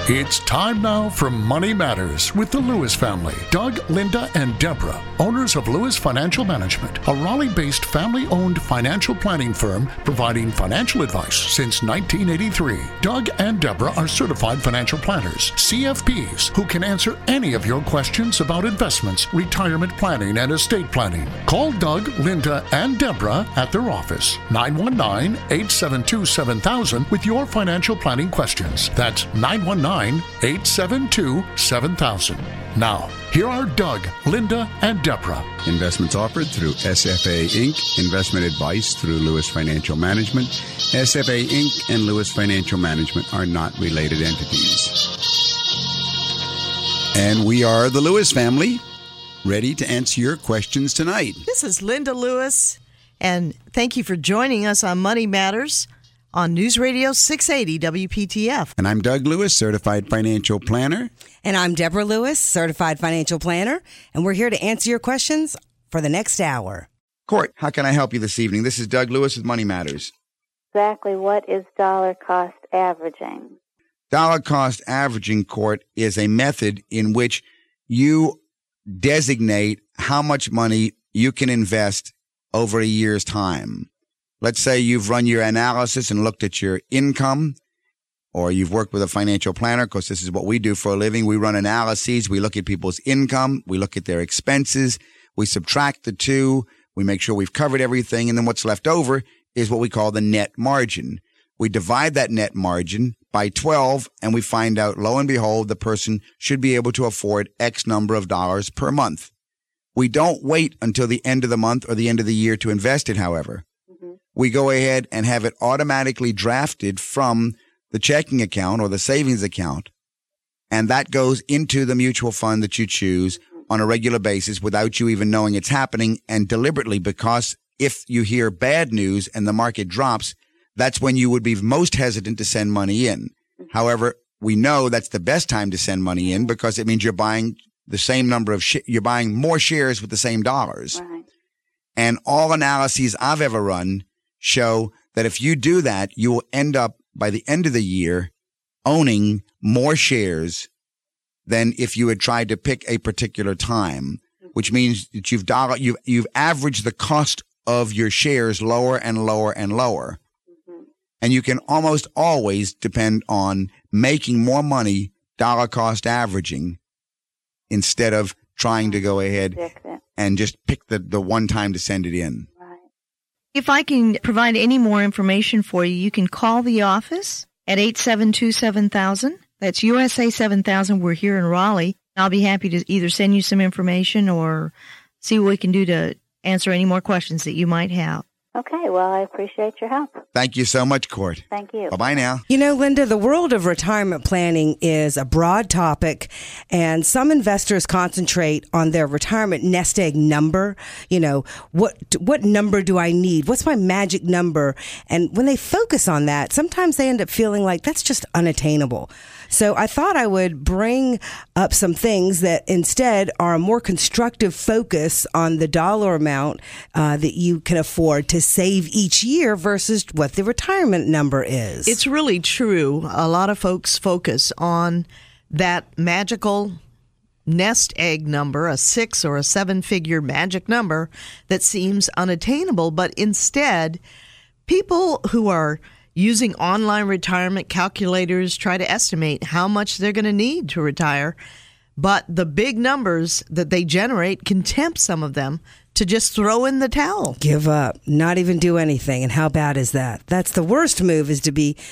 It's time now for Money Matters with the Lewis family. Doug, Linda, and Deborah, owners of Lewis Financial Management, a Raleigh-based family-owned financial planning firm providing financial advice since 1983. Doug and Deborah are certified financial planners, CFPs, who can answer any of your questions about investments, retirement planning, and estate planning. Call Doug, Linda, and Deborah at their office, 919-872-7000, with your financial planning questions. That's 919-872-7000. Now, here are Doug, Linda, and Deborah. Investments offered through SFA Inc. Investment advice through Lewis Financial Management. SFA Inc. and Lewis Financial Management are not related entities. And we are the Lewis family, ready to answer your questions tonight. This is Linda Lewis, and thank you for joining us on Money Matters on News Radio 680 WPTF. And I'm Doug Lewis, certified financial planner. And I'm Deborah Lewis, certified financial planner. And we're here to answer your questions for the next hour. Court, how can I help you this evening? This is Doug Lewis with Money Matters. Exactly what is dollar cost averaging? Dollar cost averaging, Court, is a method in which you designate how much money you can invest over a year's time. Let's say you've run your analysis and looked at your income, or you've worked with a financial planner, because this is what we do for a living. We run analyses. We look at people's income. We look at their expenses. We subtract the two. We make sure we've covered everything. And then what's left over is what we call the net margin. We divide that net margin by 12, and we find out, lo and behold, the person should be able to afford X number of dollars per month. We don't wait until the end of the month or the end of the year to invest it, however. We go ahead and have it automatically drafted from the checking account or the savings account, and that goes into the mutual fund that you choose on a regular basis without you even knowing it's happening, and deliberately, because if you hear bad news and the market drops, that's when you would be most hesitant to send money in. However, we know that's the best time to send money in because it means you're buying the same number of you're buying more shares with the same dollars. Right. And all analyses I've ever run show that if you do that, you will end up by the end of the year owning more shares than if you had tried to pick a particular time, which means that you've averaged the cost of your shares lower and lower and lower. And you can almost always depend on making more money dollar cost averaging instead of trying to go ahead and just pick the one time to send it in. If I can provide any more information for you, you can call the office at 872-7000. That's USA 7000. We're here in Raleigh. I'll be happy to either send you some information or see what we can do to answer any more questions that you might have. Okay, well, I appreciate your help. Thank you so much, Court. Thank you. Bye-bye now. You know, Linda, the world of retirement planning is a broad topic, and some investors concentrate on their retirement nest egg number. You know, what number do I need? What's my magic number? And when they focus on that, sometimes they end up feeling like that's just unattainable. So I thought I would bring up some things that instead are a more constructive focus on the dollar amount that you can afford to save each year versus what the retirement number is. It's really true. A lot of folks focus on that magical nest egg number, a 6 or a 7-figure magic number that seems unattainable, but instead, people who are using online retirement calculators try to estimate how much they're going to need to retire, but the big numbers that they generate can tempt some of them to just throw in the towel. Give up, not even do anything. And how bad is that? That's the worst move, is to be,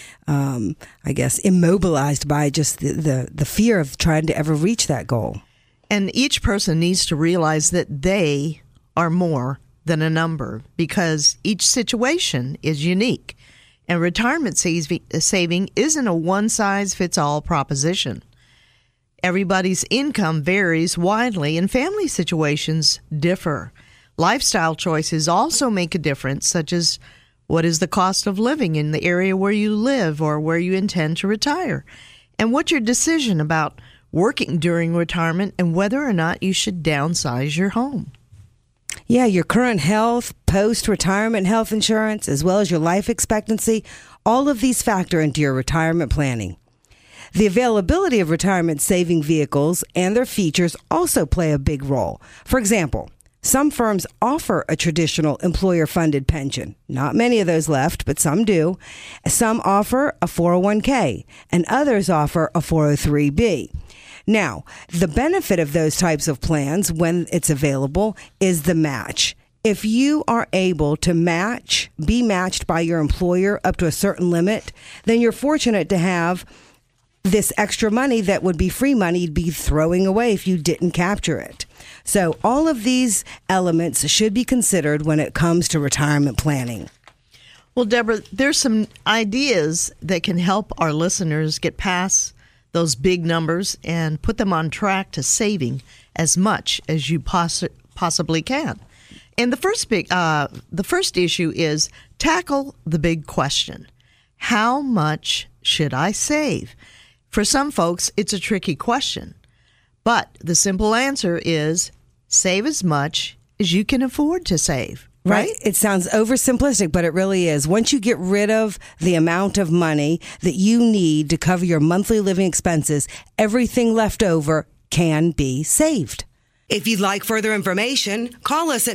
I guess, immobilized by just the fear of trying to ever reach that goal. And each person needs to realize that they are more than a number because each situation is unique. And retirement saving isn't a one-size-fits-all proposition. Everybody's income varies widely, and family situations differ. Lifestyle choices also make a difference, such as what is the cost of living in the area where you live or where you intend to retire, and what's your decision about working during retirement and whether or not you should downsize your home. Yeah, your current health, post-retirement health insurance, as well as your life expectancy, all of these factor into your retirement planning. The availability of retirement saving vehicles and their features also play a big role. For example, some firms offer a traditional employer-funded pension. Not many of those left, but some do. Some offer a 401k, and others offer a 403b. Now, the benefit of those types of plans, when it's available, is the match. If you are able to be matched by your employer up to a certain limit, then you're fortunate to have this extra money that would be free money you'd be throwing away if you didn't capture it. So all of these elements should be considered when it comes to retirement planning. Well, Deborah, there's some ideas that can help our listeners get past those big numbers and put them on track to saving as much as you possibly can. And the first issue is tackle the big question. How much should I save? For some folks, it's a tricky question, but the simple answer is save as much as you can afford to save. Right? It sounds oversimplistic, but it really is. Once you get rid of the amount of money that you need to cover your monthly living expenses, everything left over can be saved. If you'd like further information, call us at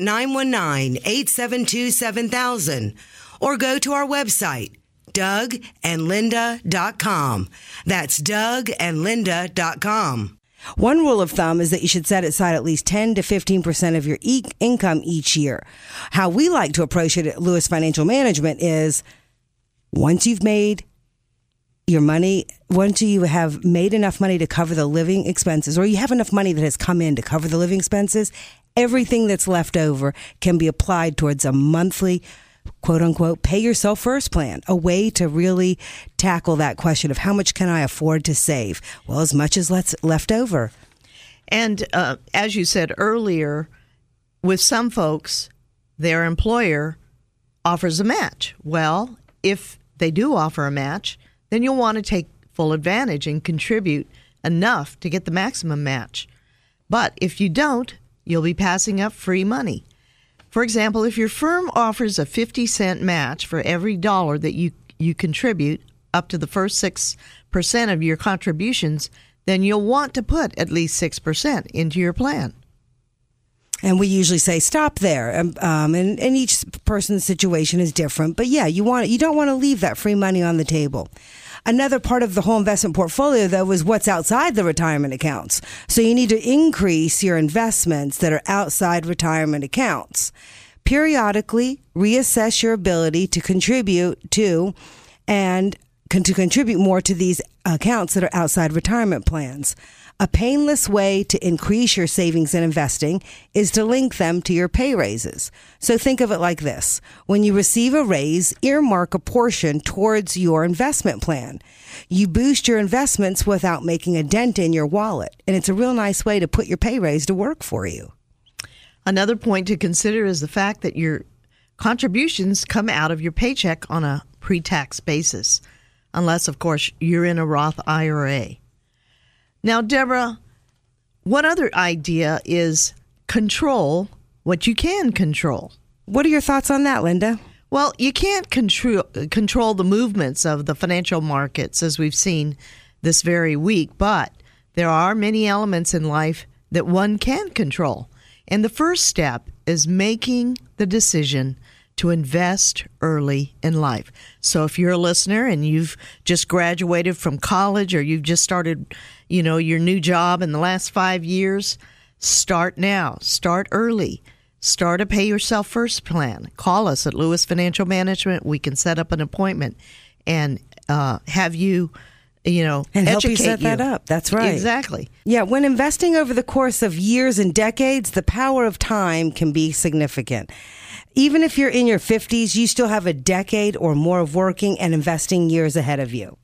919-872-7000 or go to our website, DougAndLinda.com. That's DougAndLinda.com. One rule of thumb is that you should set aside at least 10 to 15% of your income each year. How we like to approach it at Lewis Financial Management is once you've made your money, once you have made enough money to cover the living expenses, or you have enough money that has come in to cover the living expenses, everything that's left over can be applied towards a monthly, quote unquote, pay yourself first plan, a way to really tackle that question of how much can I afford to save? Well, as much as left over. And as you said earlier, with some folks, their employer offers a match. Well, if they do offer a match, then you'll want to take full advantage and contribute enough to get the maximum match. But if you don't, you'll be passing up free money. For example, if your firm offers a 50-cent match for every dollar that you contribute up to the first 6% of your contributions, then you'll want to put at least 6% into your plan. And we usually say stop there. And each person's situation is different. But yeah, you don't want to leave that free money on the table. Another part of the whole investment portfolio, though, is what's outside the retirement accounts. So you need to increase your investments that are outside retirement accounts. Periodically reassess your ability to contribute to and to contribute more to these accounts that are outside retirement plans. A painless way to increase your savings and investing is to link them to your pay raises. So think of it like this. When you receive a raise, earmark a portion towards your investment plan. You boost your investments without making a dent in your wallet. And it's a real nice way to put your pay raise to work for you. Another point to consider is the fact that your contributions come out of your paycheck on a pre-tax basis, unless, of course, you're in a Roth IRA. Now, Deborah, one other idea is control what you can control. What are your thoughts on that, Linda? Well, you can't control the movements of the financial markets as we've seen this very week, but there are many elements in life that one can control. And the first step is making the decision to invest early in life. So if you're a listener and you've just graduated from college or you've just started, your new job in the last 5 years, start now. Start early. Start a pay yourself first plan. Call us at Lewis Financial Management. We can set up an appointment and have you, and help you set that up. That's right. Exactly. Yeah, when investing over the course of years and decades, the power of time can be significant. Even if you're in your 50s, you still have a decade or more of working and investing years ahead of you.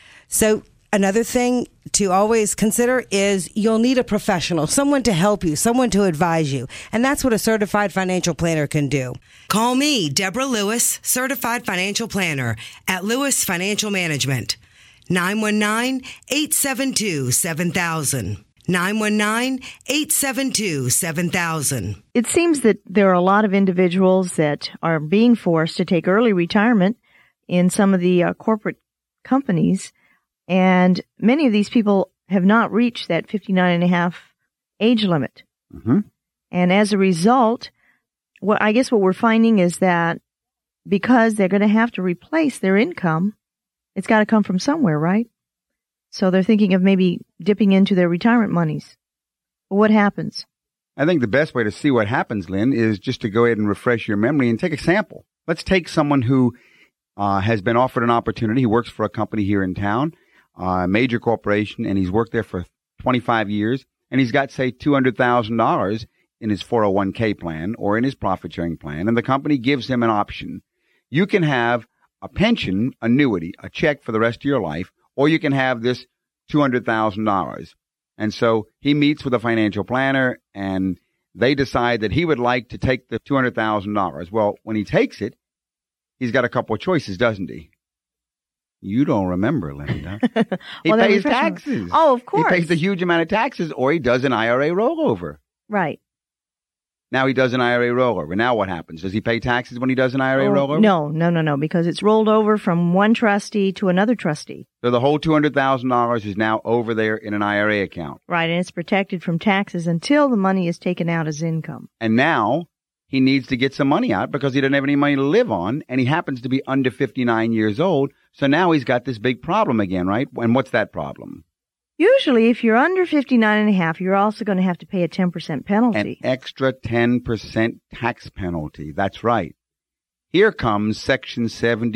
So another thing to always consider is you'll need a professional, someone to help you, someone to advise you. And that's what a certified financial planner can do. Call me, Deborah Lewis, certified financial planner at Lewis Financial Management. 919-872-7000. 919-872-7000. It seems that there are a lot of individuals that are being forced to take early retirement in some of the corporate companies. And many of these people have not reached that 59.5 age limit. Mm-hmm. And as a result, what we're finding is that because they're going to have to replace their income, it's got to come from somewhere, right? So they're thinking of maybe dipping into their retirement monies. But what happens? I think the best way to see what happens, Lynn, is just to go ahead and refresh your memory and take a sample. Let's take someone who has been offered an opportunity. He works for a company here in town, a major corporation, and he's worked there for 25 years. And he's got, say, $200,000 in his 401k plan or in his profit-sharing plan. And the company gives him an option. You can have a pension annuity, a check for the rest of your life, or you can have this $200,000. And so he meets with a financial planner, and they decide that he would like to take the $200,000. Well, when he takes it, he's got a couple of choices, doesn't he? You don't remember, Linda. He pays taxes. Oh, of course. He pays a huge amount of taxes, or he does an IRA rollover. Right. Now he does an IRA rollover. Now what happens? Does he pay taxes when he does an IRA rollover? No, because it's rolled over from one trustee to another trustee. So the whole $200,000 is now over there in an IRA account. Right, and it's protected from taxes until the money is taken out as income. And now he needs to get some money out because he doesn't have any money to live on, and he happens to be under 59 years old. So now he's got this big problem again, right? And what's that problem? Usually, if you're under 59.5, you're also going to have to pay a 10% penalty. An extra 10% tax penalty. That's right. Here comes Section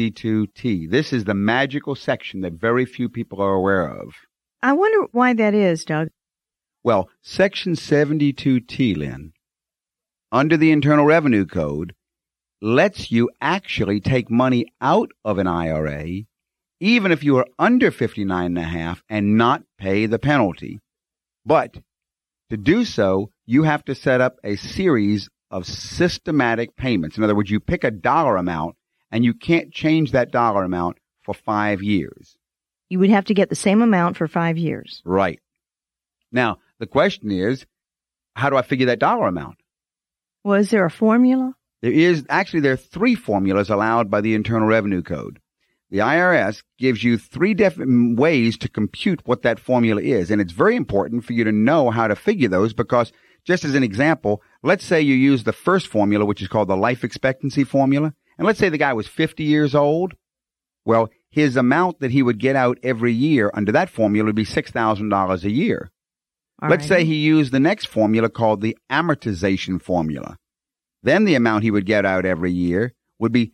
72T. This is the magical section that very few people are aware of. I wonder why that is, Doug. Well, Section 72T, Lynn, under the Internal Revenue Code, lets you actually take money out of an IRA even if you are under 59.5 and not pay the penalty. But to do so, you have to set up a series of systematic payments. In other words, you pick a dollar amount and you can't change that dollar amount for 5 years. You would have to get the same amount for 5 years. Right. Now, the question is, how do I figure that dollar amount? Well, is there a formula? There are 3 formulas allowed by the Internal Revenue Code. The IRS gives you 3 different ways to compute what that formula is. And it's very important for you to know how to figure those because, just as an example, let's say you use the first formula, which is called the life expectancy formula. And let's say the guy was 50 years old. Well, his amount that he would get out every year under that formula would be $6,000 a year. Let's say he used the next formula called the amortization formula. Then the amount he would get out every year would be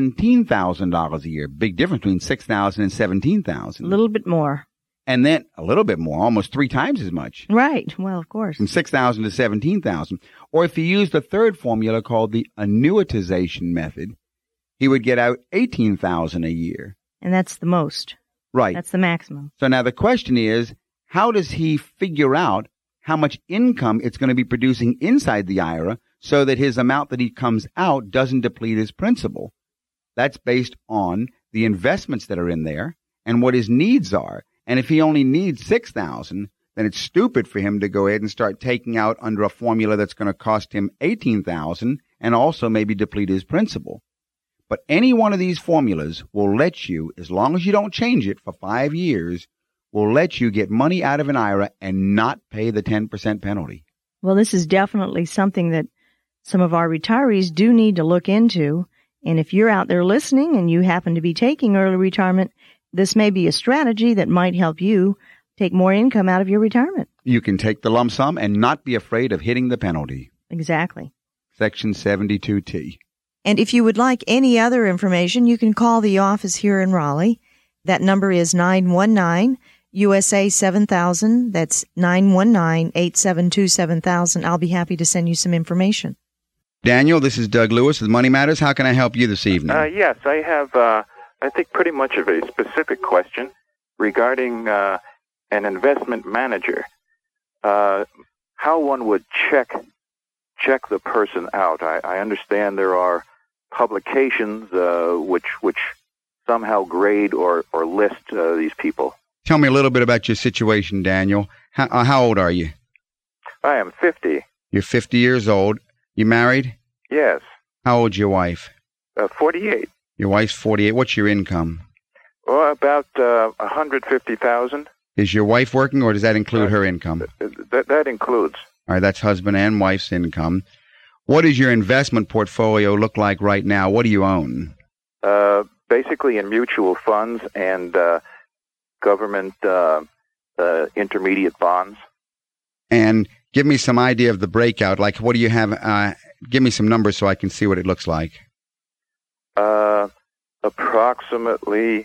$17,000 a year. Big difference between $6,000 and $17,000. A little bit more. And then a little bit more, almost 3 times as much. Right. Well, of course. From $6,000 to $17,000. Or if he used the third formula called the annuitization method, he would get out $18,000 a year. And that's the most. Right. That's the maximum. So now the question is, how does he figure out how much income it's going to be producing inside the IRA so that his amount that he comes out doesn't deplete his principal? That's based on the investments that are in there and what his needs are. And if he only needs $6,000, then it's stupid for him to go ahead and start taking out under a formula that's going to cost him $18,000 and also maybe deplete his principal. But any one of these formulas will let you, as long as you don't change it for 5 years, will let you get money out of an IRA and not pay the 10% penalty. Well, this is definitely something that some of our retirees do need to look into. And if you're out there listening and you happen to be taking early retirement, this may be a strategy that might help you take more income out of your retirement. You can take the lump sum and not be afraid of hitting the penalty. Exactly. Section 72T. And if you would like any other information, you can call the office here in Raleigh. That number is 919-USA-7000. That's 919-872-7000. I'll be happy to send you some information. Daniel, this is Doug Lewis with Money Matters. How can I help you this evening? Yes, I have, I think, pretty much of a specific question regarding an investment manager. How one would check the person out. I understand there are publications which somehow grade or list these people. Tell me a little bit about your situation, Daniel. How old are you? I am 50. You're 50 years old. You married? Yes. How old's your wife? 48. Your wife's 48. What's your income? Well, about 150,000. Is your wife working, or does that include her income? That includes. All right, that's husband and wife's income. What does your investment portfolio look like right now? What do you own? Basically in mutual funds and government intermediate bonds. And give me some idea of the breakout. Like, what do you have? Give me some numbers so I can see what it looks like. Approximately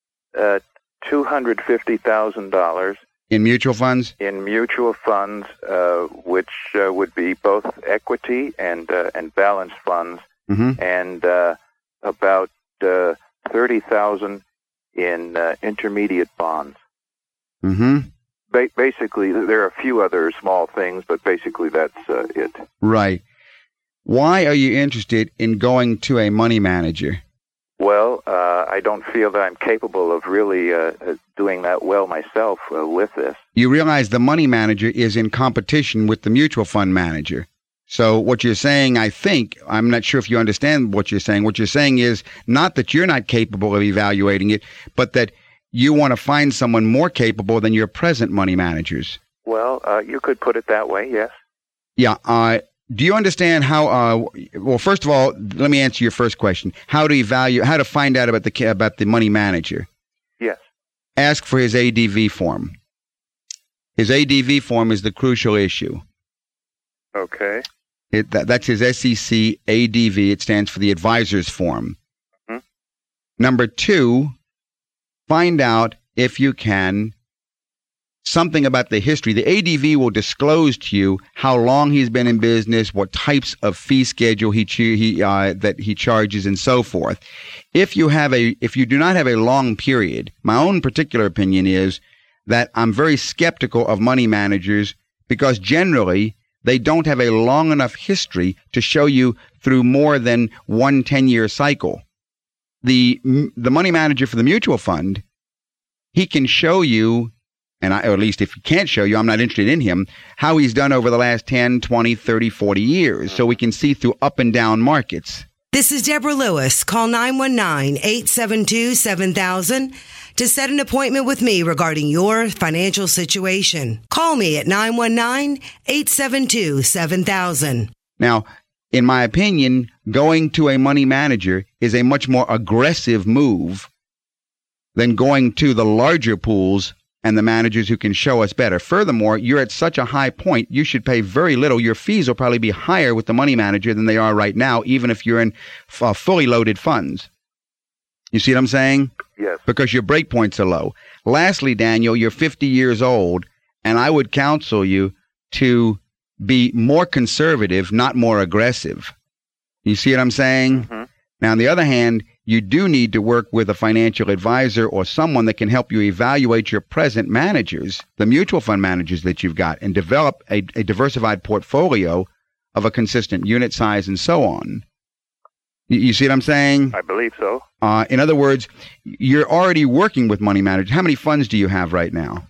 $250,000 in mutual funds. In mutual funds, which would be both equity and balanced funds, and about 30,000 in intermediate bonds. Basically, there are a few other small things, but basically that's it. Right. Why are you interested in going to a money manager? Well, I don't feel that I'm capable of really doing that well myself with this. You realize the money manager is in competition with the mutual fund manager. So what you're saying, I think, I'm not sure if you understand what you're saying. What you're saying is not that you're not capable of evaluating it, but that you want to find someone more capable than your present money managers. Well, you could put it that way, yes. Yeah. Do you understand how? Well, first of all, let me answer your first question. How to find out about the money manager? Yes. Ask for his ADV form. His ADV form is the crucial issue. Okay. That's his SEC ADV. It stands for the advisor's form. Number 2, find out, if you can, something about the history. The ADV will disclose to you how long he's been in business, what types of fee schedule that he charges, and so forth. If you do not have a long period, my own particular opinion is that I'm very skeptical of money managers because generally they don't have a long enough history to show you through more than one 10-year cycle. The money manager for the mutual fund, he can show you, or at least if he can't show you, I'm not interested in him, how he's done over the last 10, 20, 30, 40 years. So we can see through up and down markets. This is Deborah Lewis. Call 919-872-7000 to set an appointment with me regarding your financial situation. Call me at 919-872-7000. Now, in my opinion, going to a money manager is a much more aggressive move than going to the larger pools and the managers who can show us better. Furthermore, you're at such a high point, you should pay very little. Your fees will probably be higher with the money manager than they are right now, even if you're in fully loaded funds. You see what I'm saying? Yes. Because your break points are low. Lastly, Daniel, you're 50 years old, and I would counsel you to be more conservative, not more aggressive. You see what I'm saying? Now, on the other hand, you do need to work with a financial advisor or someone that can help you evaluate your present managers, the mutual fund managers that you've got, and develop a diversified portfolio of a consistent unit size and so on. You see what I'm saying? I believe so. In other words, you're already working with money managers. How many funds do you have right now?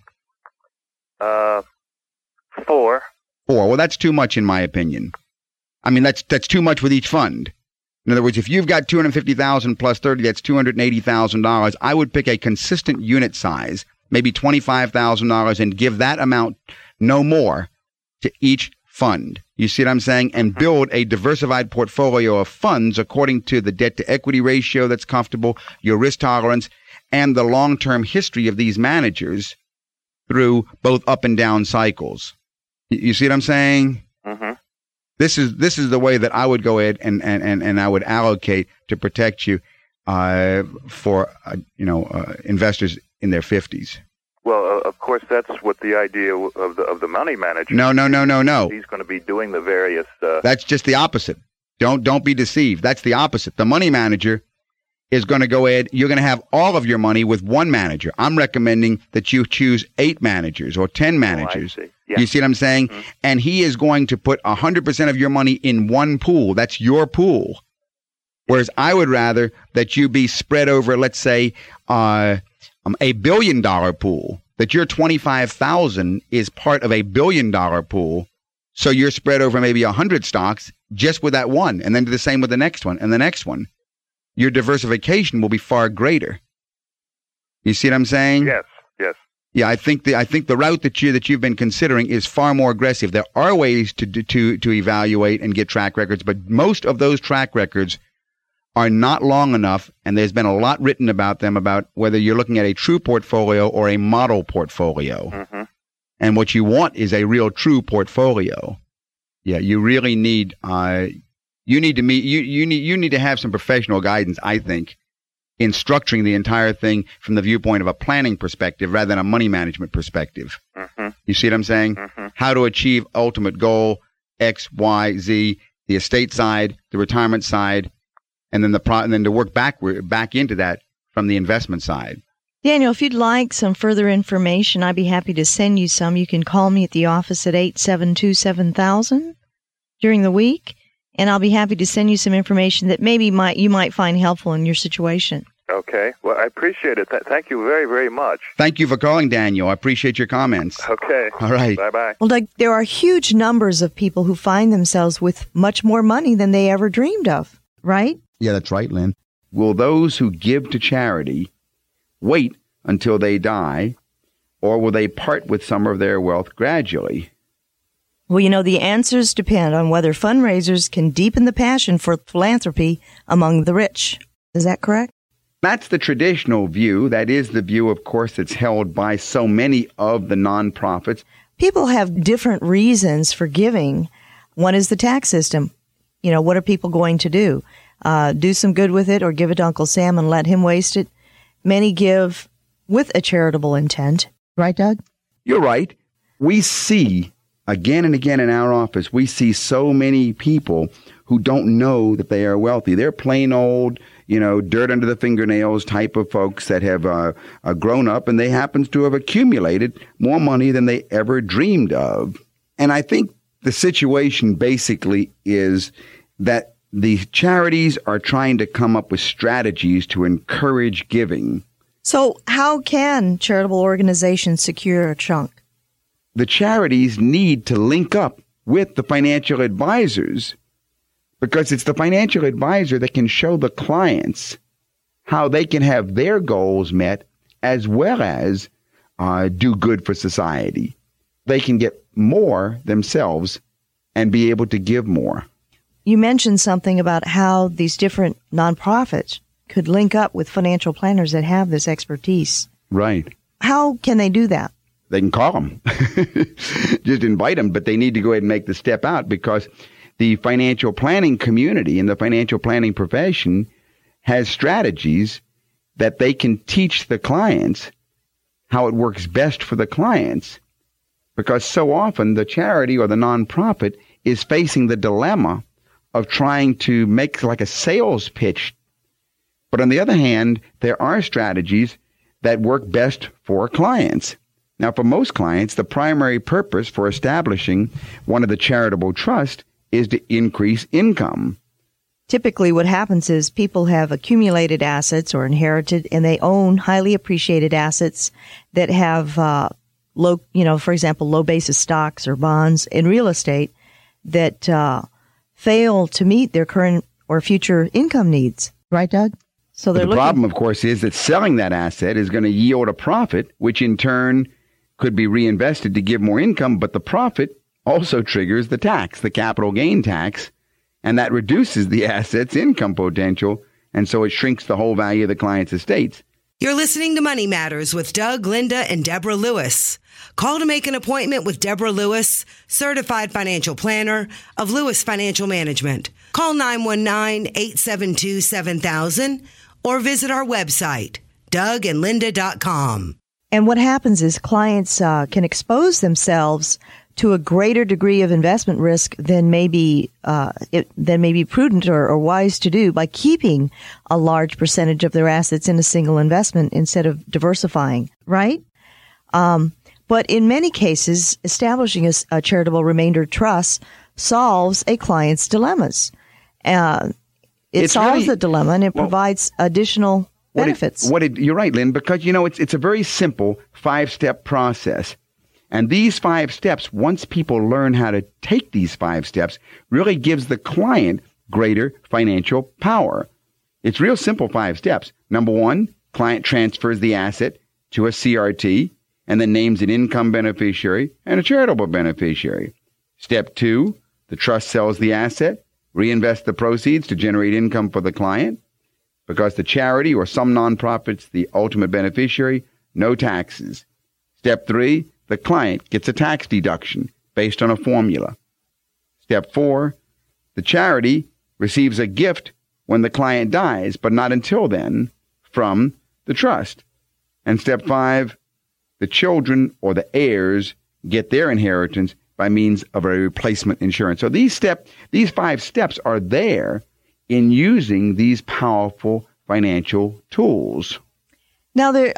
4. 4. Well, that's too much in my opinion. I mean, that's too much with each fund. In other words, if you've got $250,000 plus 30, that's $280,000. I would pick a consistent unit size, maybe $25,000, and give that amount, no more, to each fund. You see what I'm saying? And build a diversified portfolio of funds according to the debt to equity ratio that's comfortable, your risk tolerance, and the long-term history of these managers through both up and down cycles. You see what I'm saying? This is the way that I would go ahead and I would allocate to protect you for investors in their 50s. Well, of course, that's what the idea of the money manager. No. He's going to be doing the various. That's just the opposite. Don't be deceived. That's the opposite. The money manager is going to go ahead. You're going to have all of your money with one manager. I'm recommending that you choose 8 managers or 10 managers. Oh, I see. Yeah. You see what I'm saying? And he is going to put 100% of your money in one pool. That's your pool. Whereas I would rather that you be spread over, let's say, a $1 billion pool. That your $25,000 is part of a $1 billion pool. So you're spread over maybe 100 stocks just with that one, and then do the same with the next one and the next one. Your diversification will be far greater. You see what I'm saying? Yes, yes. Yeah, I think the route that you've been considering is far more aggressive. There are ways to evaluate and get track records, but most of those track records are not long enough, and there's been a lot written about them, about whether you're looking at a true portfolio or a model portfolio. Mm-hmm. And what you want is a real true portfolio. Yeah, you really need you need to have some professional guidance, I think, in structuring the entire thing from the viewpoint of a planning perspective rather than a money management perspective. Mm-hmm. You see what I'm saying? Mm-hmm. How to achieve ultimate goal X, Y, Z, the estate side, the retirement side, and then to work back into that from the investment side. Daniel, if you'd like some further information, I'd be happy to send you some. You can call me at the office at 872-7000 during the week, and I'll be happy to send you some information that maybe you might find helpful in your situation. Okay. Well, I appreciate it. Thank you very, very much. Thank you for calling, Daniel. I appreciate your comments. Okay. All right. Bye-bye. Well, Doug, there are huge numbers of people who find themselves with much more money than they ever dreamed of, right? Yeah, that's right, Lynn. Will those who give to charity wait until they die, or will they part with some of their wealth gradually? Well, the answers depend on whether fundraisers can deepen the passion for philanthropy among the rich. Is that correct? That's the traditional view. That is the view, of course, that's held by so many of the nonprofits. People have different reasons for giving. One is the tax system. What are people going to do? Do some good with it or give it to Uncle Sam and let him waste it? Many give with a charitable intent. Right, Doug? You're right. We see, again and again in our office, we see so many people who don't know that they are wealthy. They're plain old, dirt under the fingernails type of folks that have grown up, and they happen to have accumulated more money than they ever dreamed of. And I think the situation basically is that the charities are trying to come up with strategies to encourage giving. So how can charitable organizations secure a chunk? The charities need to link up with the financial advisors, because it's the financial advisor that can show the clients how they can have their goals met as well as do good for society. They can get more themselves and be able to give more. You mentioned something about how these different nonprofits could link up with financial planners that have this expertise. Right. How can they do that? They can call them. Just invite them, but they need to go ahead and make the step out, because the financial planning community and the financial planning profession has strategies that they can teach the clients how it works best for the clients. Because so often the charity or the nonprofit is facing the dilemma of trying to make like a sales pitch. But on the other hand, there are strategies that work best for clients. Now, for most clients, the primary purpose for establishing one of the charitable trusts is to increase income. Typically, what happens is people have accumulated assets or inherited, and they own highly appreciated assets that have for example, low basis stocks or bonds in real estate that fail to meet their current or future income needs. Right, Doug? So the problem, of course, is that selling that asset is going to yield a profit, which in turn could be reinvested to give more income, but the profit also triggers the tax, the capital gain tax, and that reduces the asset's income potential, and so it shrinks the whole value of the client's estates. You're listening to Money Matters with Doug, Linda, and Deborah Lewis. Call to make an appointment with Deborah Lewis, certified financial planner of Lewis Financial Management. Call 919-872-7000 or visit our website, dougandlinda.com. And what happens is clients can expose themselves to a greater degree of investment risk than may be prudent or wise to do by keeping a large percentage of their assets in a single investment instead of diversifying, right? But in many cases, establishing a charitable remainder trust solves a client's dilemmas. It solves the dilemma, and it provides additional benefits. You're right, Lynn, because, it's a very simple 5-step process. And these 5 steps, once people learn how to take these 5 steps, really gives the client greater financial power. It's real simple 5 steps. Number 1, Client transfers the asset to a CRT and then names an income beneficiary and a charitable beneficiary. Step 2, the trust sells the asset, reinvests the proceeds to generate income for the client. Because the charity or some nonprofit's the ultimate beneficiary, no taxes. Step 3, the client gets a tax deduction based on a formula. Step 4, the charity receives a gift when the client dies, but not until then, from the trust. And step 5, the children or the heirs get their inheritance by means of a replacement insurance. So these 5 steps are there in using these powerful financial tools. Now, there,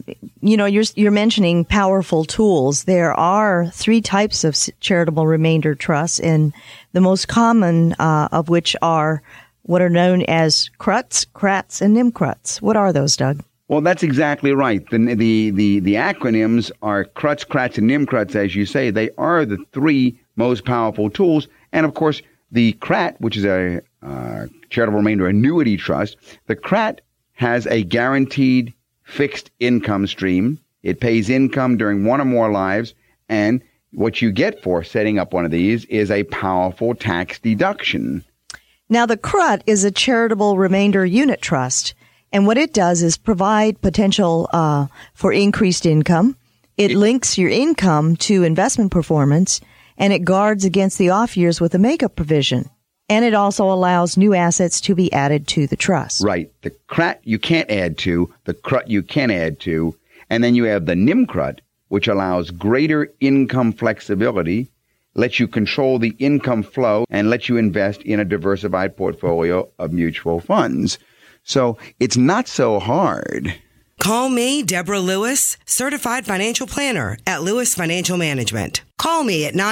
you're mentioning powerful tools. There are 3 types of charitable remainder trusts, and the most common of which are what are known as CRUTs, CRATs, and NIMCRUTs. What are those, Doug? Well, that's exactly right. The acronyms are CRUTs, CRATs, and NIMCRUTs, as you say. They are the 3 most powerful tools. And, of course, the CRAT, which is a charitable remainder annuity trust, the CRAT has a guaranteed fixed income stream. It pays income during 1 or more lives, and what you get for setting up one of these is a powerful tax deduction. Now, the CRUT is a charitable remainder unit trust, and what it does is provide potential for increased income. It links your income to investment performance, and it guards against the off years with a makeup provision. And it also allows new assets to be added to the trust. Right. The CRAT you can't add to, the CRUT you can add to, and then you have the NIMCRUT, which allows greater income flexibility, lets you control the income flow, and lets you invest in a diversified portfolio of mutual funds. So it's not so hard. Call me, Deborah Lewis, certified financial planner at Lewis Financial Management. Call me at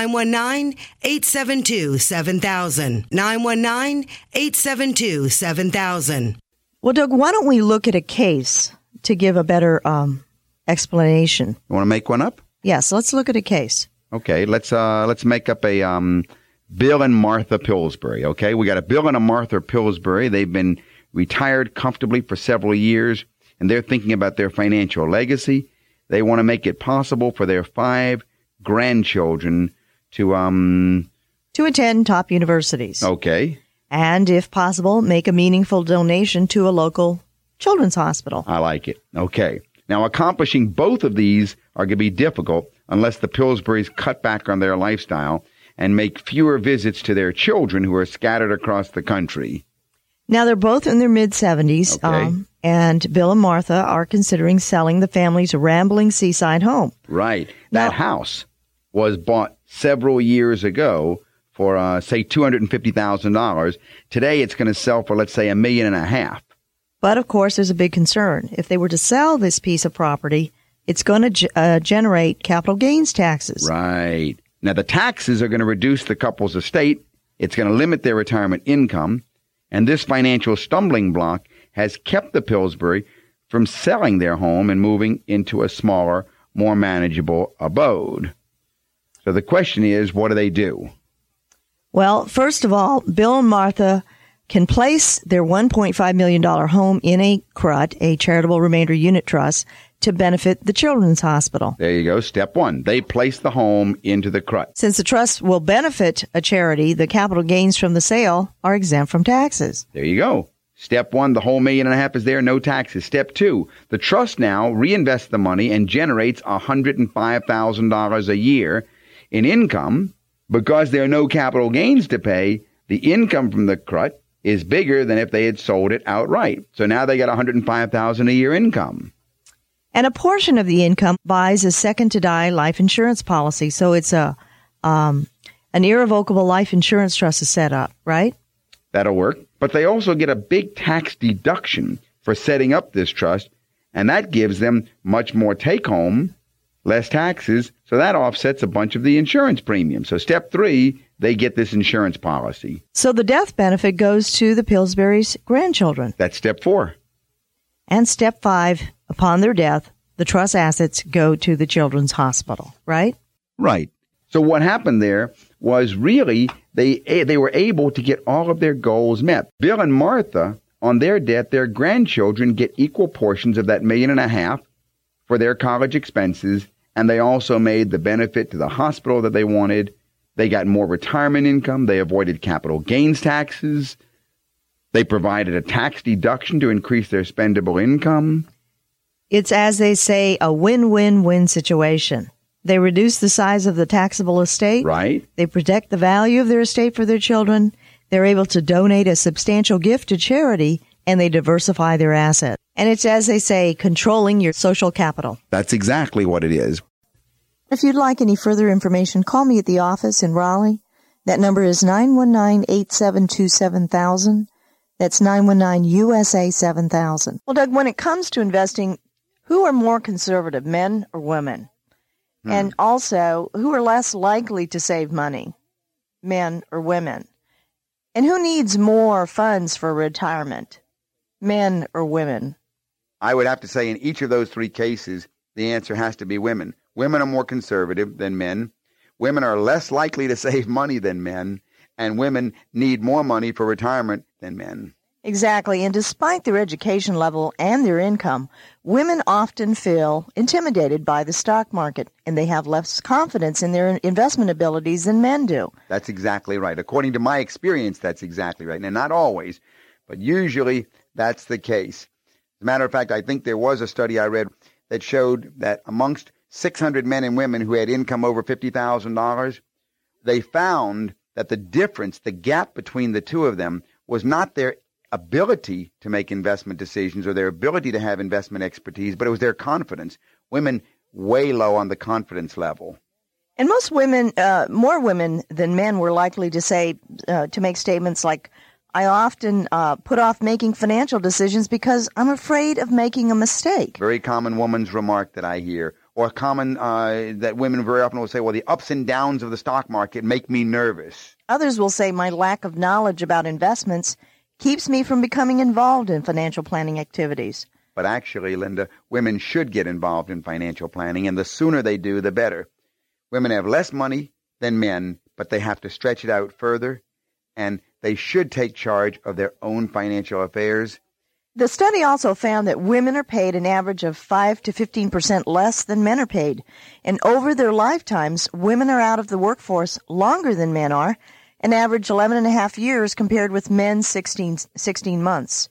919-872-7000. 919-872-7000. Well, Doug, why don't we look at a case to give a better explanation? You want to make one up? Yes, let's look at a case. Okay, let's make up a Bill and Martha Pillsbury. Okay, we got a Bill and a Martha Pillsbury. They've been retired comfortably for several years, and they're thinking about their financial legacy. They want to make it possible for their 5 grandchildren to attend top universities. Okay. And if possible, make a meaningful donation to a local children's hospital. I like it. Okay. Now, accomplishing both of these are going to be difficult unless the Pillsburys cut back on their lifestyle and make fewer visits to their children who are scattered across the country. Now, they're both in their mid-70s, okay. And Bill and Martha are considering selling the family's rambling seaside home. Right. That house was bought several years ago for, say, $250,000. Today, it's going to sell for, let's say, $1.5 million. But, of course, there's a big concern. If they were to sell this piece of property, it's going to generate capital gains taxes. Right. Now, the taxes are going to reduce the couple's estate. It's going to limit their retirement income. And this financial stumbling block has kept the Pillsbury from selling their home and moving into a smaller, more manageable abode. So the question is, what do they do? Well, first of all, Bill and Martha can place their $1.5 million home in a CRUT, a charitable remainder unit trust, to benefit the Children's Hospital. There you go. Step 1. They place the home into the CRUT. Since the trust will benefit a charity, the capital gains from the sale are exempt from taxes. There you go. Step 1, the whole $1.5 million is there, no taxes. Step 2, the trust now reinvests the money and generates $105,000 a year in income. Because there are no capital gains to pay, the income from the CRUT is bigger than if they had sold it outright. So now they got $105,000 a year income. And a portion of the income buys a second-to-die life insurance policy. So it's an irrevocable life insurance trust is set up, right? That'll work. But they also get a big tax deduction for setting up this trust, and that gives them much more take-home, less taxes, so that offsets a bunch of the insurance premium. So step 3, they get this insurance policy. So the death benefit goes to the Pillsbury's grandchildren. That's step 4. And step 5, upon their death, the trust assets go to the Children's Hospital, right? Right. So what happened there was really they were able to get all of their goals met. Bill and Martha on their debt, their grandchildren get equal portions of that $1.5 million for their college expenses, and they also made the benefit to the hospital that they wanted. They got more retirement income. They avoided capital gains taxes. They provided a tax deduction to increase their spendable income. It's, as they say, a win-win-win situation. They reduce the size of the taxable estate. Right. They protect the value of their estate for their children. They're able to donate a substantial gift to charity, and they diversify their assets. And it's, as they say, controlling your social capital. That's exactly what it is. If you'd like any further information, call me at the office in Raleigh. That number is 919-872-7000. That's 919-USA-7000. Well, Doug, when it comes to investing, who are more conservative, men or women? And also, who are less likely to save money, men or women? And who needs more funds for retirement, men or women? I would have to say in each of those three cases, the answer has to be women. Women are more conservative than men. Women are less likely to save money than men. And women need more money for retirement than men. Exactly. And despite their education level and their income, women often feel intimidated by the stock market, and they have less confidence in their investment abilities than men do. That's exactly right. According to my experience, that's exactly right. And not always, but usually that's the case. As a matter of fact, I think there was a study I read that showed that amongst 600 men and women who had income over $50,000, they found that the difference, the gap between the two of them, was not their ability to make investment decisions or their ability to have investment expertise, but it was their confidence. Women way low on the confidence level. And most women, more women than men, were likely to say, to make statements like, I often put off making financial decisions because I'm afraid of making a mistake. Very common woman's remark that I hear. Or common that women very often will say, well, the ups and downs of the stock market make me nervous. Others will say my lack of knowledge about investments keeps me from becoming involved in financial planning activities. But actually, Linda, women should get involved in financial planning, and the sooner they do, the better. Women have less money than men, but they have to stretch it out further, and they should take charge of their own financial affairs. The study also found that women are paid an average of 5 to 15% less than men are paid. And over their lifetimes, women are out of the workforce longer than men are, an average 11 and a half years compared with men's 16 months.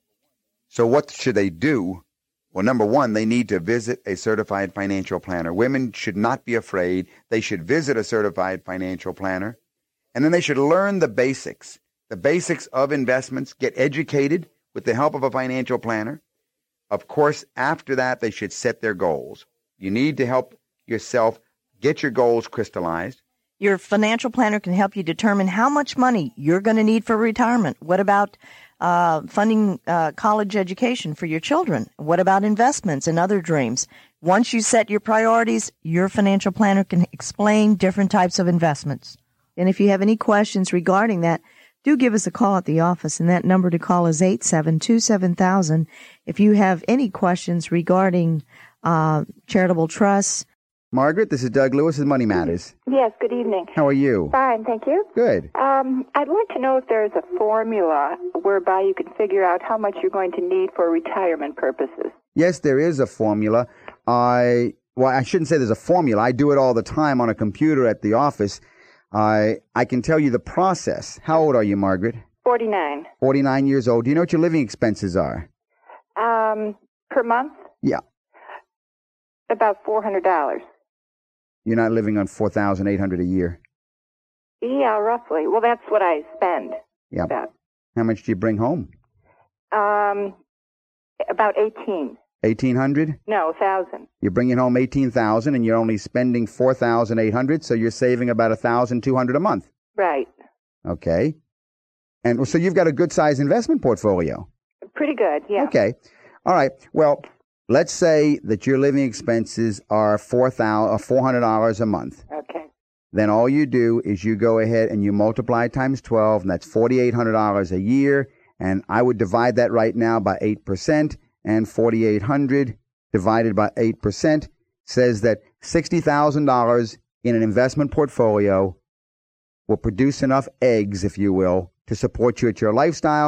So what should they do? Well, number one, they need to visit a certified financial planner. Women should not be afraid. They should visit a certified financial planner. And then they should learn the basics of investments, get educated with the help of a financial planner. Of course, after that, they should set their goals. You need to help yourself get your goals crystallized. Your financial planner can help you determine how much money you're going to need for retirement. What about funding college education for your children? What about investments and other dreams? Once you set your priorities, your financial planner can explain different types of investments. And if you have any questions regarding that, do give us a call at the office, and that number to call is 872-7000. If you have any questions regarding charitable trusts. Margaret, this is Doug Lewis with Money Matters. Yes, good evening. How are you? Fine, thank you. Good. I'd like to know if there's a formula whereby you can figure out how much you're going to need for retirement purposes. Yes, there is a formula. I shouldn't say there's a formula. I do it all the time on a computer at the office. I can tell you the process. How old are you, Margaret? 49. 49 years old. Do you know what your living expenses are? Per month? Yeah. About $400. You're not living on $4,800 a year? Yeah, roughly. Well, that's what I spend. Yeah. About. How much do you bring home? About 18. 1,800? No, 1,000. You're bringing home 18,000, and you're only spending 4,800, so you're saving about 1,200 a month. Right. Okay. And so you've got a good-sized investment portfolio. Pretty good, yeah. Okay. All right. Well, let's say that your living expenses are $400 a month. Okay. Then all you do is you go ahead and you multiply times 12, and that's $4,800 a year. And I would divide that right now by 8%. And 4,800 divided by 8% says that $60,000 in an investment portfolio will produce enough eggs, if you will, to support you at your lifestyle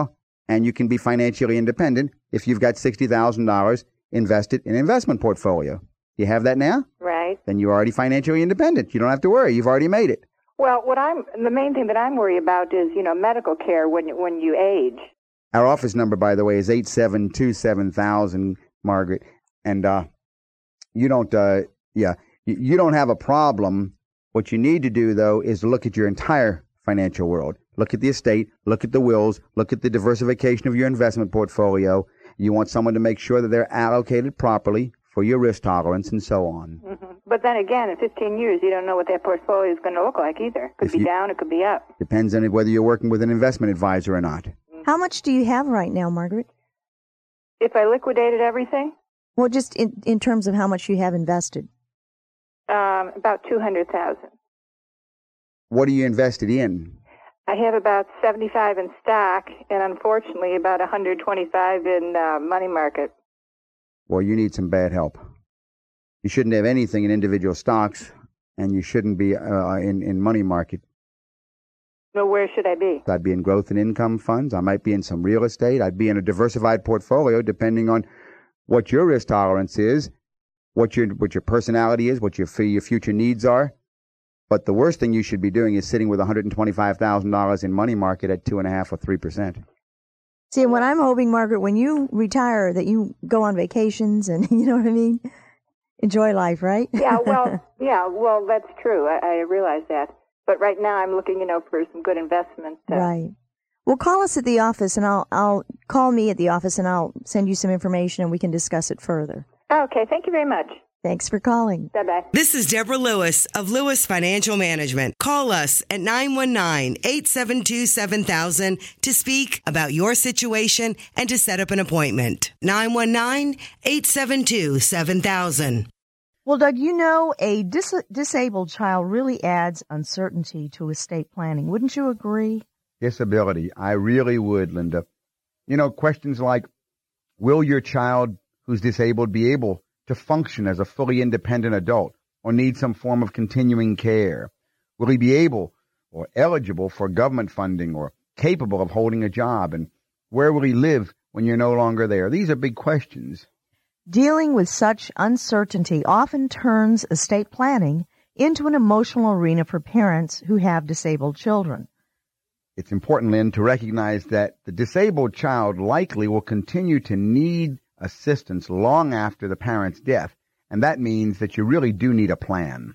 and you can be financially independent if you've got $60,000 invested in an investment portfolio. You have that now? Right. Then you're already financially independent. You don't have to worry. You've already made it. Well, the main thing that I'm worried about is, medical care when you age. Our office number, by the way, is 8727,000, Margaret. And you don't have a problem. What you need to do, though, is look at your entire financial world. Look at the estate, look at the wills, look at the diversification of your investment portfolio. You want someone to make sure that they're allocated properly for your risk tolerance and so on. Mm-hmm. But then again, in 15 years, you don't know what that portfolio is going to look like either. It could be down, it could be up. Depends on whether you're working with an investment advisor or not. How much do you have right now, Margaret? If I liquidated everything? Well, just in terms of how much you have invested. About $200,000. What are you invested in? I have about 75 in stock, and unfortunately about 125 in money market. Well, you need some bad help. You shouldn't have anything in individual stocks, and you shouldn't be in money market. So where should I be? I'd be in growth and income funds. I might be in some real estate. I'd be in a diversified portfolio, depending on what your risk tolerance is, what your personality is, what your future needs are. But the worst thing you should be doing is sitting with $125,000 in money market at 2.5% or 3%. See, what I'm hoping, Margaret, when you retire, that you go on vacations and, you know what I mean? Enjoy life, right? Yeah, well, that's true. I realize that. But right now I'm looking, for some good investments. Right. Well, call us at the office, and I'll call me at the office, and I'll send you some information, and we can discuss it further. Okay, thank you very much. Thanks for calling. Bye-bye. This is Deborah Lewis of Lewis Financial Management. Call us at 919-872-7000 to speak about your situation and to set up an appointment. 919-872-7000. Well, Doug, a disabled child really adds uncertainty to estate planning. Wouldn't you agree? Disability. I really would, Linda. Questions like, will your child who's disabled be able to function as a fully independent adult or need some form of continuing care? Will he be able or eligible for government funding or capable of holding a job? And where will he live when you're no longer there? These are big questions. Dealing with such uncertainty often turns estate planning into an emotional arena for parents who have disabled children. It's important, Lynn, to recognize that the disabled child likely will continue to need assistance long after the parent's death, and that means that you really do need a plan.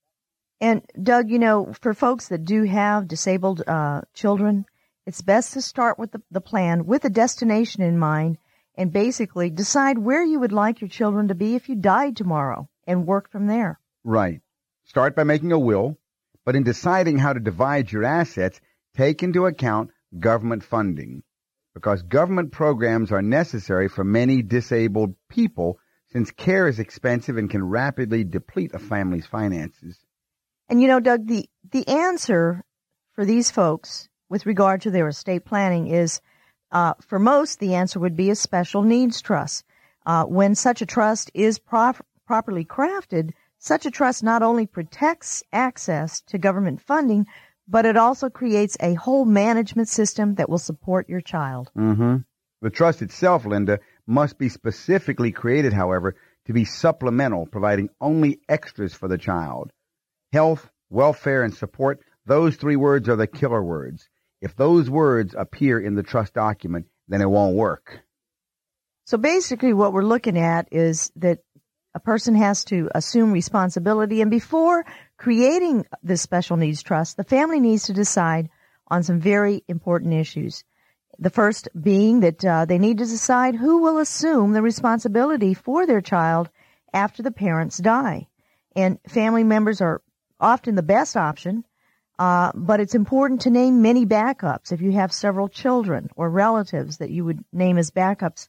And Doug, for folks that do have disabled children, it's best to start with the plan with a destination in mind and basically decide where you would like your children to be if you died tomorrow and work from there. Right. Start by making a will, but in deciding how to divide your assets, take into account government funding, because government programs are necessary for many disabled people since care is expensive and can rapidly deplete a family's finances. And Doug, the answer for these folks with regard to their estate planning is, for most, the answer would be a special needs trust. When such a trust is properly crafted, such a trust not only protects access to government funding, but it also creates a whole management system that will support your child. Mm-hmm. The trust itself, Linda, must be specifically created, however, to be supplemental, providing only extras for the child. Health, welfare, and support, those three words are the killer words. If those words appear in the trust document, then it won't work. So basically what we're looking at is that a person has to assume responsibility, and before creating this special needs trust, the family needs to decide on some very important issues. The first being that they need to decide who will assume the responsibility for their child after the parents die. And family members are often the best option, but it's important to name many backups. If you have several children or relatives that you would name as backups,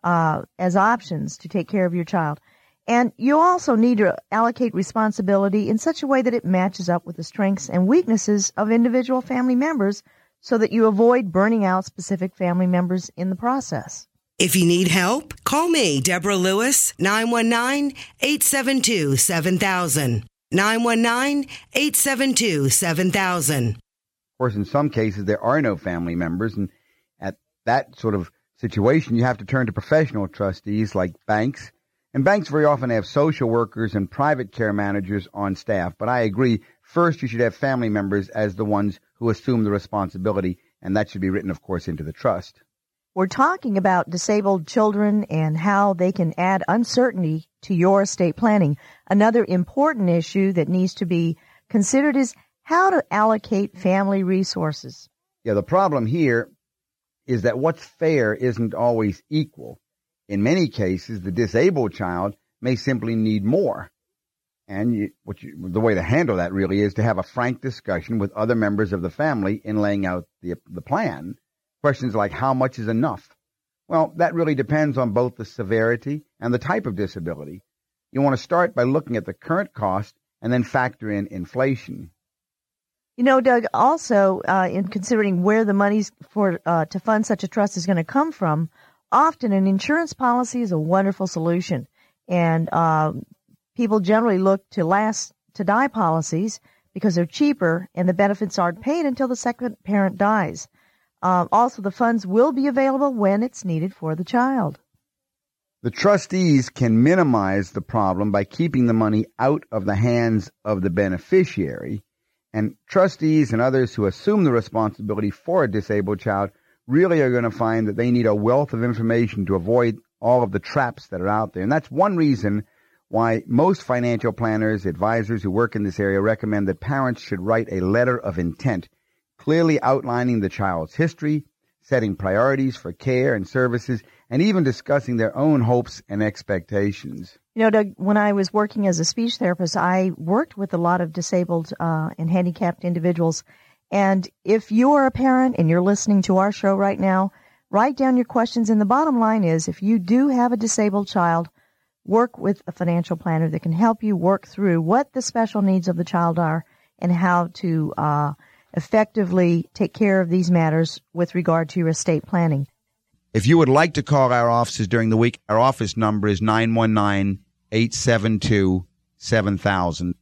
as options to take care of your child. And you also need to allocate responsibility in such a way that it matches up with the strengths and weaknesses of individual family members so that you avoid burning out specific family members in the process. If you need help, call me, Deborah Lewis, 919-872-7000. 919-872-7000. Of course, in some cases, there are no family members, and at that sort of situation, you have to turn to professional trustees like banks. And banks very often have social workers and private care managers on staff. But I agree, first you should have family members as the ones who assume the responsibility, and that should be written, of course, into the trust. We're talking about disabled children and how they can add uncertainty to your estate planning. Another important issue that needs to be considered is how to allocate family resources. Yeah, the problem here is that what's fair isn't always equal. In many cases, the disabled child may simply need more. And the way to handle that really is to have a frank discussion with other members of the family in laying out the plan. Questions like, how much is enough? Well, that really depends on both the severity and the type of disability. You want to start by looking at the current cost and then factor in inflation. You know, Doug, also in considering where the money's to fund such a trust is going to come from, often an insurance policy is a wonderful solution. And people generally look to last to die policies because they're cheaper and the benefits aren't paid until the second parent dies. Also, the funds will be available when it's needed for the child. The trustees can minimize the problem by keeping the money out of the hands of the beneficiary. And trustees and others who assume the responsibility for a disabled child really are going to find that they need a wealth of information to avoid all of the traps that are out there. And that's one reason why most financial planners, advisors who work in this area recommend that parents should write a letter of intent, clearly outlining the child's history, setting priorities for care and services, and even discussing their own hopes and expectations. You know, Doug, when I was working as a speech therapist, I worked with a lot of disabled and handicapped individuals. And if you're a parent and you're listening to our show right now, write down your questions. And the bottom line is, if you do have a disabled child, work with a financial planner that can help you work through what the special needs of the child are and how to effectively take care of these matters with regard to your estate planning. If you would like to call our offices during the week, our office number is 919-872-7000,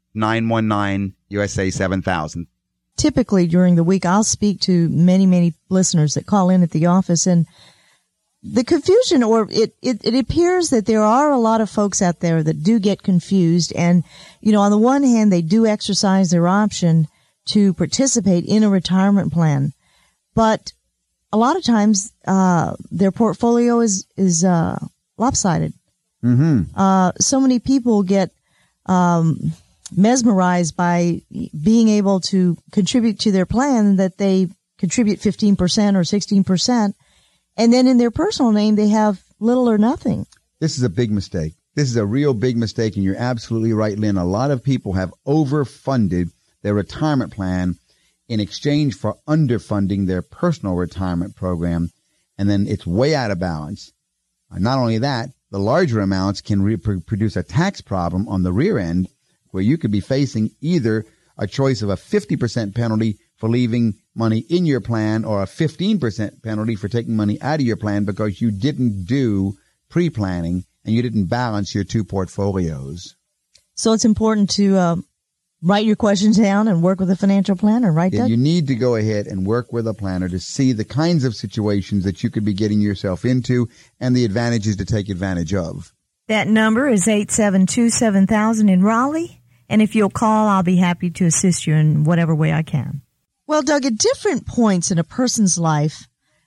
919-USA-7000. Typically during the week, I'll speak to many listeners that call in at the office, and the confusion, or it appears that there are a lot of folks out there that do get confused. And, you know, on the one hand, they do exercise their option to participate in a retirement plan, but a lot of times, their portfolio is lopsided. Mm-hmm. So many people get, mesmerized by being able to contribute to their plan that they contribute 15% or 16%. And then in their personal name, they have little or nothing. This is a big mistake. This is a real big mistake. And you're absolutely right, Lynn. A lot of people have overfunded their retirement plan in exchange for underfunding their personal retirement program, and then it's way out of balance. Not only that, the larger amounts can produce a tax problem on the rear end, where you could be facing either a choice of a 50% penalty for leaving money in your plan or a 15% penalty for taking money out of your plan because you didn't do pre-planning and you didn't balance your two portfolios. So it's important to write your questions down and work with a financial planner, right, Doug? You need to go ahead and work with a planner to see the kinds of situations that you could be getting yourself into and the advantages to take advantage of. That number is 872-7000 in Raleigh. And if you'll call, I'll be happy to assist you in whatever way I can. Well, Doug, at different points in a person's life,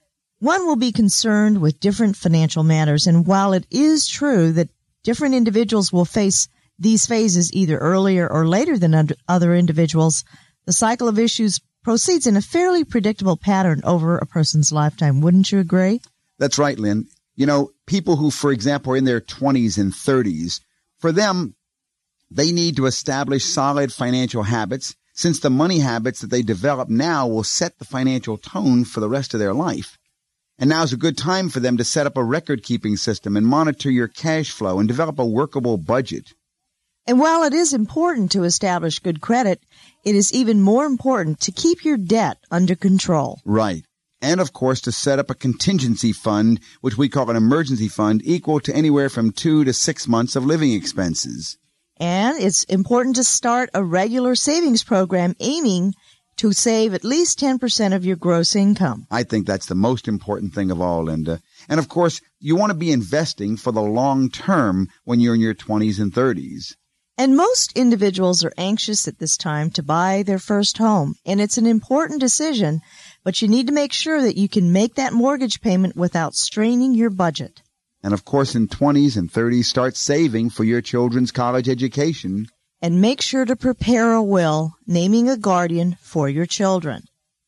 one will be concerned with different financial matters. And while it is true that different individuals will face these phases either earlier or later than other individuals, the cycle of issues proceeds in a fairly predictable pattern over a person's lifetime. Wouldn't you agree? That's right, Lynn. You know, people who, for example, are in their 20s and 30s, for them, they need to establish solid financial habits, since the money habits that they develop now will set the financial tone for the rest of their life. And now's a good time for them to set up a record-keeping system and monitor your cash flow and develop a workable budget. And while it is important to establish good credit, it is even more important to keep your debt under control. Right. And, of course, to set up a contingency fund, which we call an emergency fund, equal to anywhere from 2 to 6 months of living expenses. And it's important to start a regular savings program aiming to save at least 10% of your gross income. I think that's the most important thing of all, Linda. And of course, you want to be investing for the long term when you're in your 20s and 30s. And most individuals are anxious at this time to buy their first home, and it's an important decision, but you need to make sure that you can make that mortgage payment without straining your budget. And of course, in 20s and 30s, start saving for your children's college education. And make sure to prepare a will naming a guardian for your children.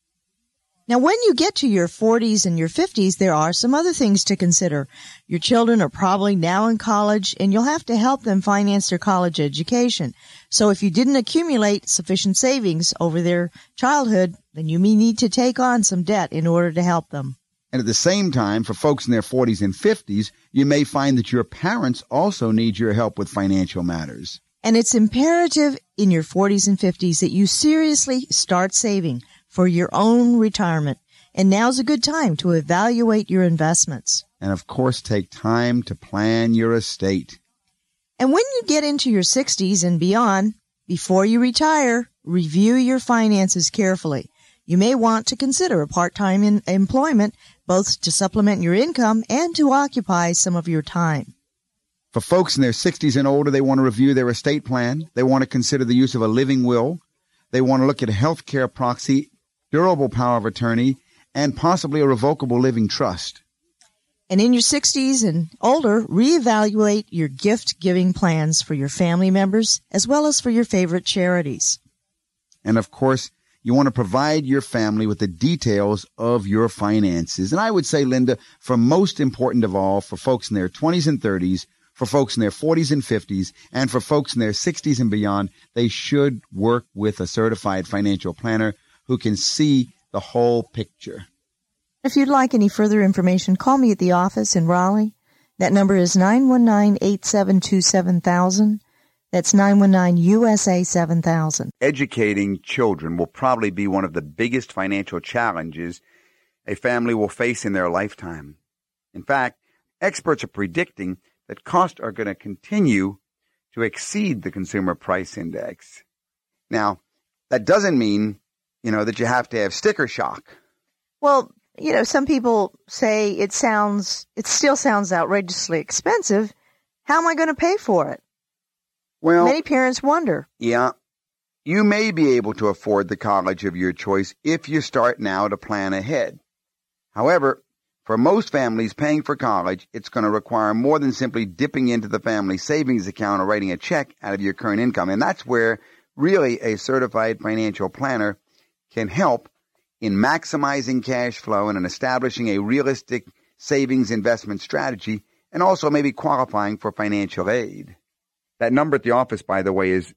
Now, when you get to your 40s and your 50s, there are some other things to consider. Your children are probably now in college, and you'll have to help them finance their college education. So if you didn't accumulate sufficient savings over their childhood, then you may need to take on some debt in order to help them. And at the same time, for folks in their 40s and 50s, you may find that your parents also need your help with financial matters. And it's imperative in your 40s and 50s that you seriously start saving for your own retirement. And now's a good time to evaluate your investments. And of course, take time to plan your estate. And when you get into your 60s and beyond, before you retire, review your finances carefully. You may want to consider a part-time employment, both to supplement your income and to occupy some of your time. For folks in their 60s and older, they want to review their estate plan. They want to consider the use of a living will. They want to look at a health care proxy, durable power of attorney, and possibly a revocable living trust. And in your 60s and older, reevaluate your gift-giving plans for your family members as well as for your favorite charities. And of course, you want to provide your family with the details of your finances. And I would say, Linda, for most important of all, for folks in their 20s and 30s, for folks in their 40s and 50s, and for folks in their 60s and beyond, they should work with a certified financial planner who can see the whole picture. If you'd like any further information, call me at the office in Raleigh. That number is 919-872-7000. That's 919-USA-7000. Educating children will probably be one of the biggest financial challenges a family will face in their lifetime. In fact, experts are predicting that costs are going to continue to exceed the consumer price index. Now, that doesn't mean, that you have to have sticker shock. Well, some people say it still sounds outrageously expensive. How am I going to pay for it? Well, many parents wonder. Yeah, you may be able to afford the college of your choice if you start now to plan ahead. However, for most families, paying for college, it's going to require more than simply dipping into the family savings account or writing a check out of your current income. And that's where really a certified financial planner can help in maximizing cash flow and in establishing a realistic savings investment strategy, and also maybe qualifying for financial aid. That number at the office, by the way, is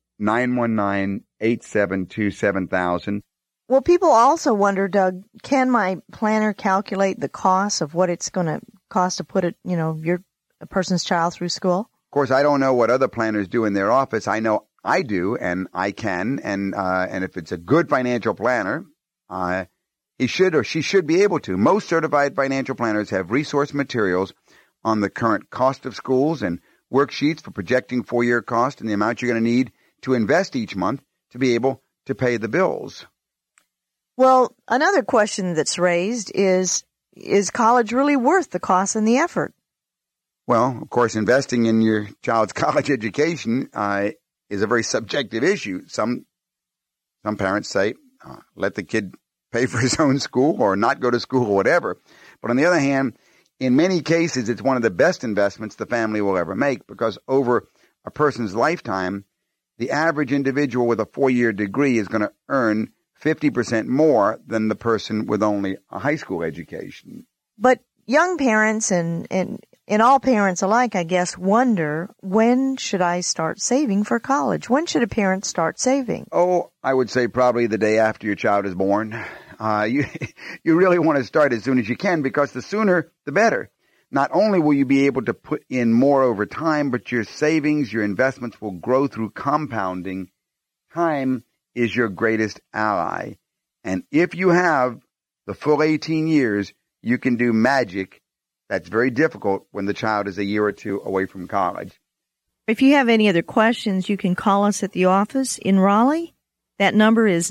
919-872-7000. Well, people also wonder, Doug, can my planner calculate the cost of what it's going to cost to put a person's child through school? Of course, I don't know what other planners do in their office. I know I do, and I can, and if it's a good financial planner, he should or she should be able to. Most certified financial planners have resource materials on the current cost of schools and worksheets for projecting 4-year cost and the amount you're going to need to invest each month to be able to pay the bills. Well, another question that's raised is college really worth the cost and the effort? Well, of course, investing in your child's college education is a very subjective issue. Some parents say, let the kid pay for his own school or not go to school or whatever. But on the other hand, in many cases, it's one of the best investments the family will ever make, because over a person's lifetime, the average individual with a 4-year degree is going to earn 50% more than the person with only a high school education. But young parents and all parents alike, I guess, wonder, when should I start saving for college? When should a parent start saving? Oh, I would say probably the day after your child is born. You really want to start as soon as you can, because the sooner, the better. Not only will you be able to put in more over time, but your savings, your investments will grow through compounding. Time is your greatest ally. And if you have the full 18 years, you can do magic. That's very difficult when the child is a year or two away from college. If you have any other questions, you can call us at the office in Raleigh That number is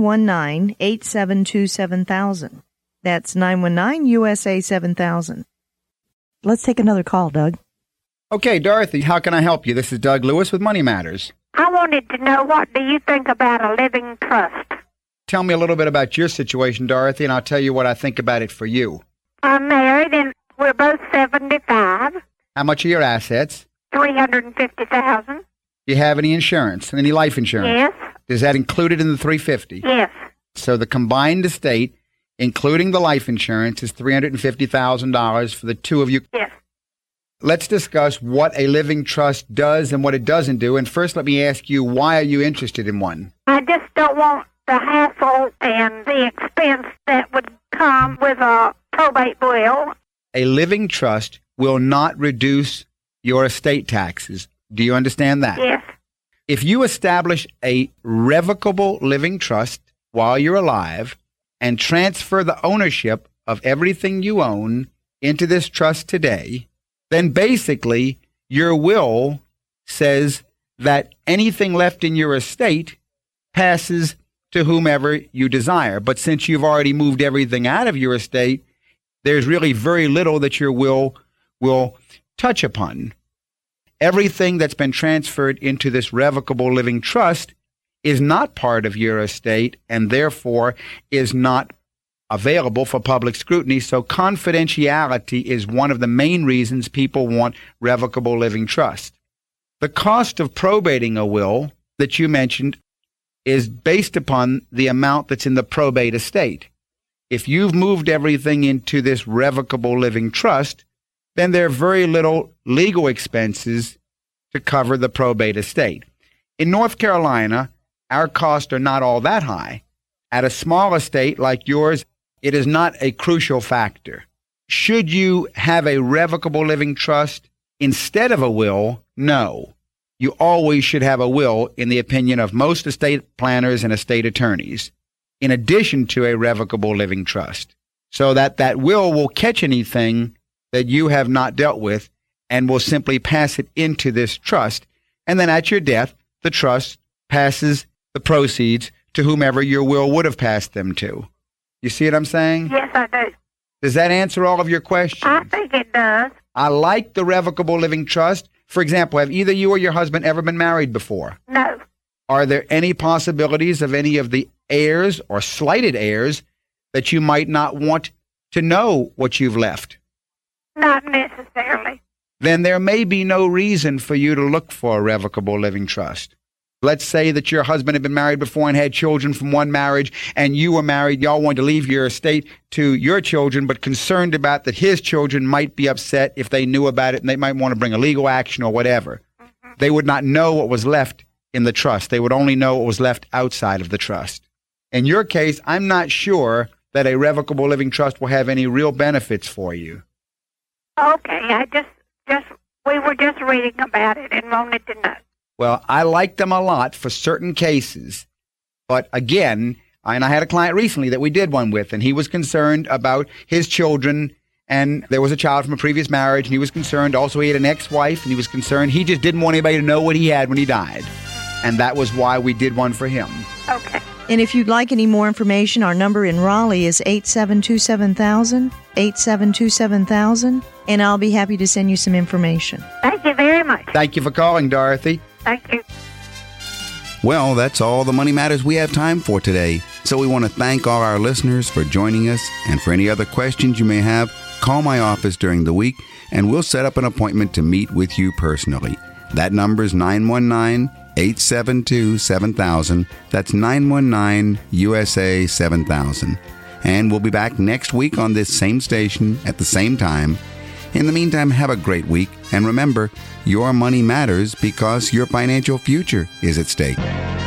919-872-7000. That's 919-USA-7000. Let's take another call, Doug. Okay, Dorothy, how can I help you? This is Doug Lewis with Money Matters. I wanted to know, what do you think about a living trust? Tell me a little bit about your situation, Dorothy, and I'll tell you what I think about it for you. I'm married and we're both 75. How much are your assets? $350,000. Do you have any insurance, any life insurance? Yes. Is that included in the $350,000? Yes. So the combined estate, including the life insurance, is $350,000 for the two of you. Yes. Let's discuss what a living trust does and what it doesn't do. And first, let me ask you, why are you interested in one? I just don't want the hassle and the expense that would come with a probate will. A living trust will not reduce your estate taxes. Do you understand that? Yes. If you establish a revocable living trust while you're alive and transfer the ownership of everything you own into this trust today, then basically your will says that anything left in your estate passes to whomever you desire. But since you've already moved everything out of your estate, there's really very little that your will touch upon. Everything that's been transferred into this revocable living trust is not part of your estate and therefore is not available for public scrutiny. So confidentiality is one of the main reasons people want revocable living trust. The cost of probating a will that you mentioned is based upon the amount that's in the probate estate. If you've moved everything into this revocable living trust, then there are very little legal expenses to cover the probate estate. In North Carolina, our costs are not all that high. At a small estate like yours, it is not a crucial factor. Should you have a revocable living trust instead of a will? No. You always should have a will, in the opinion of most estate planners and estate attorneys, in addition to a revocable living trust, so that that will catch anything that you have not dealt with and will simply pass it into this trust. And then at your death, the trust passes the proceeds to whomever your will would have passed them to. You see what I'm saying? Yes, I do. Does that answer all of your questions? I think it does. I like the revocable living trust. For example, have either you or your husband ever been married before? No. Are there any possibilities of any of the heirs or slighted heirs that you might not want to know what you've left? Not necessarily. Then there may be no reason for you to look for a revocable living trust. Let's say that your husband had been married before and had children from one marriage, and you were married. Y'all wanted to leave your estate to your children, but concerned about that his children might be upset if they knew about it, and they might want to bring a legal action or whatever. Mm-hmm. They would not know what was left in the trust. They would only know what was left outside of the trust. In your case, I'm not sure that a revocable living trust will have any real benefits for you. Okay, we were just reading about it and wanted to know. Well, I like them a lot for certain cases. But again, and I had a client recently that we did one with, and he was concerned about his children, and there was a child from a previous marriage, and he was concerned. Also, he had an ex-wife, and he was concerned. He just didn't want anybody to know what he had when he died. And that was why we did one for him. Okay. And if you'd like any more information, our number in Raleigh is 872-7000, 872-7000, and I'll be happy to send you some information. Thank you very much. Thank you for calling, Dorothy. Thank you. Well, that's all the Money Matters we have time for today. So we want to thank all our listeners for joining us. And for any other questions you may have, call my office during the week, and we'll set up an appointment to meet with you personally. That number is 919-872-7000. That's 919-USA-7000. And we'll be back next week on this same station at the same time. In the meantime, have a great week. And remember, your money matters because your financial future is at stake.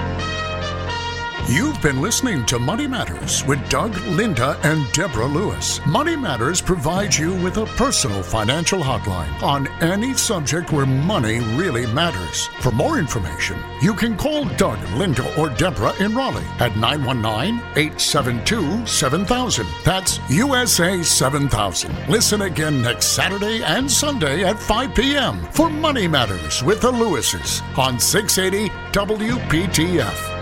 You've been listening to Money Matters with Doug, Linda, and Deborah Lewis. Money Matters provides you with a personal financial hotline on any subject where money really matters. For more information, you can call Doug, Linda, or Deborah in Raleigh at 919-872-7000. That's USA 7000. Listen again next Saturday and Sunday at 5 p.m. for Money Matters with the Lewises on 680 WPTF.